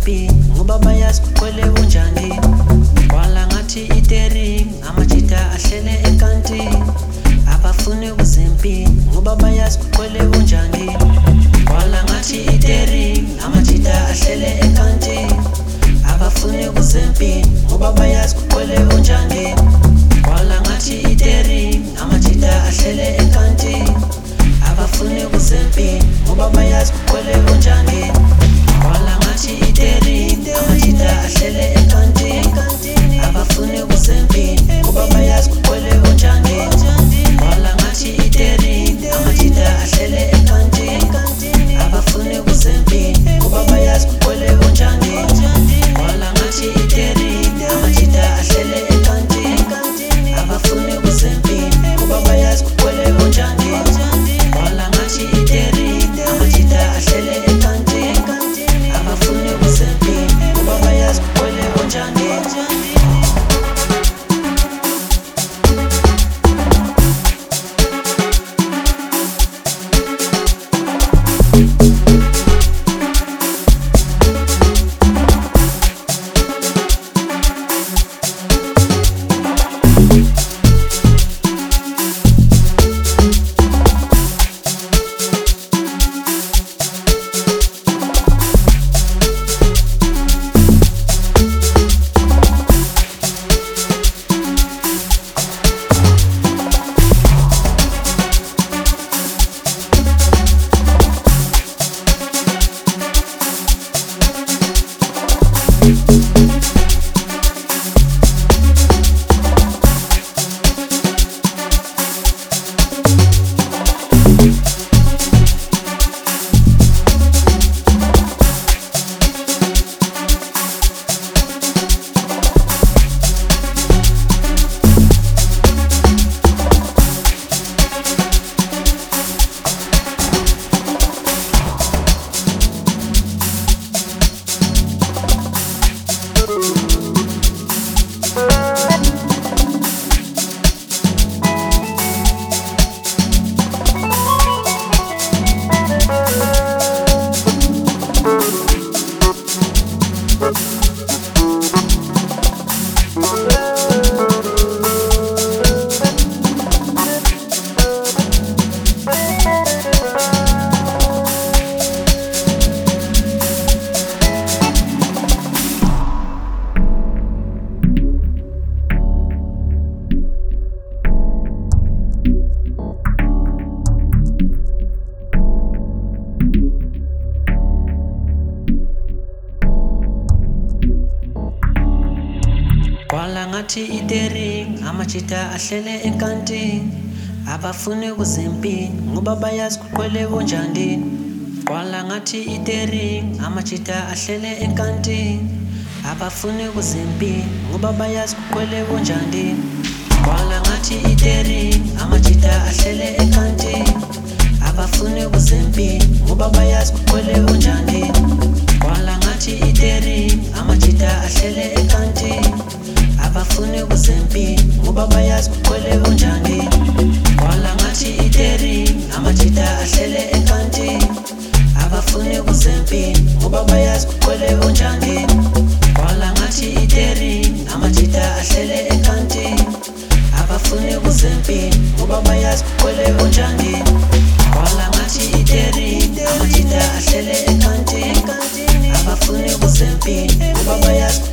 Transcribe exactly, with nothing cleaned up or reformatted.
kuzempini ngoba bayazi kuqwele unjani. Kwala ngathi itering amajita ahlele ekantini abafuni kuzempini ngoba bayazi kuqwele unjani. Kwala ngathi itering amajita ahlele ekantini abafuni kuzempini ngoba bayazi kuqwele unjani. Kwala ngathi itering amajita ahlele ekantini abafuni kuzempini ngoba bayazi kuqwele unjani. Kwala ngathi itering amajita ahlele ekantini abafuni kuzempini ngoba bayazi kuqwele unjani. Kwala ngathi itering amajita ahlele ekantini abafuni kuzempini ngoba bayazi kuqwele unjani. Kwala ngathi itering amajita ahlele ekantini abafuni kuzempini ngoba bayazi kuqwele unjani. Kwala ngathi itering amajita ahlele ekantini abafuni kuzempini ngoba bayazi kuqwele unjani. Kwala ngathi itering amajita ahlele enkantini abafuni kuzempini ngoba bayazi kuqwele unjani. Kwala ngathi itering amajita ahlele enkantini abafuni kuzempini ngoba bayazi kuqwele unjani. Kwala ngathi itering amajita ahlele enkantini abafuni kuzempini ngoba bayazi kuqwele unjani. Kwala ngathi itering amajita ahlele enkantini abafuni kuzempini ngoba bayazi kuqwele unjani. Kwala ngathi itering amajita ahlele enkantini abafuni kuzempini ngoba bayazi kuqwele unjani. Kwala ngathi itering amajita ahlele enkantini abafuni kuzempini ngoba bayazi kuqwele unjani. Kwala ngathi itering amajita ahlele enkantini abafuni kuzempini ngoba bayazi